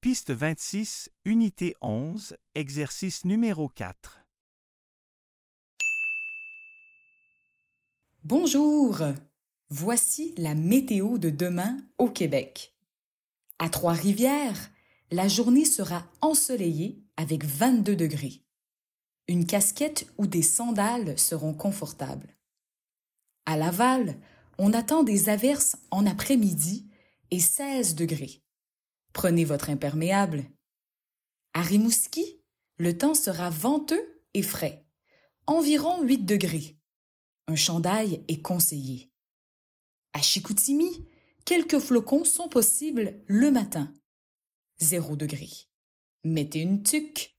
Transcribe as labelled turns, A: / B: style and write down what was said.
A: Piste 26, unité 11, exercice numéro 4.
B: Bonjour! Voici la météo de demain au Québec. À Trois-Rivières, la journée sera ensoleillée avec 22 degrés. Une casquette ou des sandales seront confortables. À Laval, on attend des averses en après-midi et 16 degrés. Prenez votre imperméable. À Rimouski, le temps sera venteux et frais, environ 8 degrés. Un chandail est conseillé. À Chicoutimi, quelques flocons sont possibles le matin. 0 degré. Mettez une tuque.